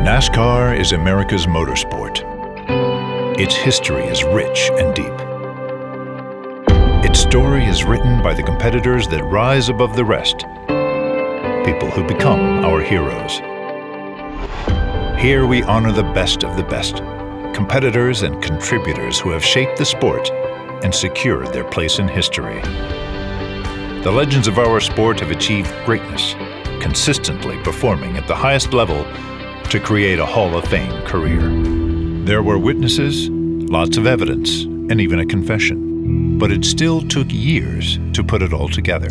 NASCAR is America's motorsport. Its history is rich and deep. Its story is written by the competitors that rise above the rest, people who become our heroes. Here we honor the best of the best, competitors and contributors who have shaped the sport and secured their place in history. The legends of our sport have achieved greatness, consistently performing at the highest level to create a Hall of Fame career. There were witnesses, lots of evidence, and even a confession. But it still took years to put it all together.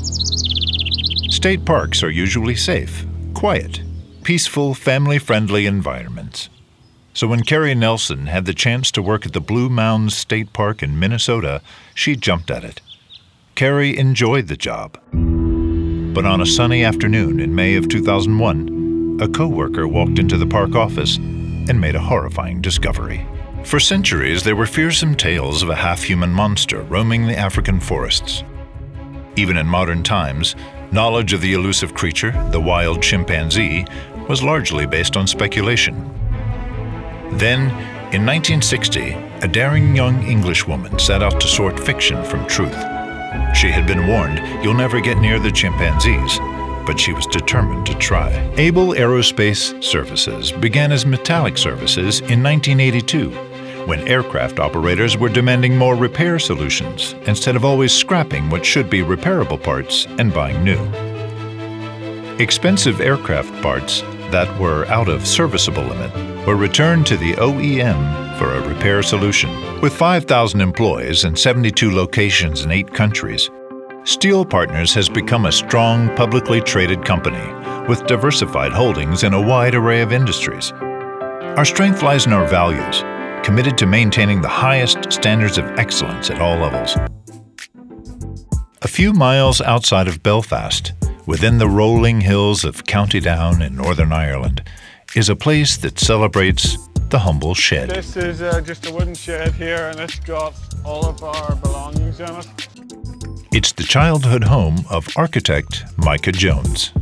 State parks are usually safe, quiet, peaceful, family-friendly environments. So when Carrie Nelson had the chance to work at the Blue Mounds State Park in Minnesota, she jumped at it. Carrie enjoyed the job. But on a sunny afternoon in May of 2001, a co-worker walked into the park office and made a horrifying discovery. For centuries, there were fearsome tales of a half-human monster roaming the African forests. Even in modern times, knowledge of the elusive creature, the wild chimpanzee, was largely based on speculation. Then, in 1960, a daring young Englishwoman set out to sort fiction from truth. She had been warned, "You'll never get near the chimpanzees," but she was determined to try. Able Aerospace Services began as Metallic Services in 1982, when aircraft operators were demanding more repair solutions instead of always scrapping what should be repairable parts and buying new. Expensive aircraft parts that were out of serviceable limit were returned to the OEM for a repair solution. With 5,000 employees and 72 locations in 8 countries, Steel Partners has become a strong, publicly traded company with diversified holdings in a wide array of industries. Our strength lies in our values, committed to maintaining the highest standards of excellence at all levels. A few miles outside of Belfast, within the rolling hills of County Down in Northern Ireland, is a place that celebrates the humble shed. This is just a wooden shed here, and it's got all of our belongings in it. It's the childhood home of architect Micah Jones.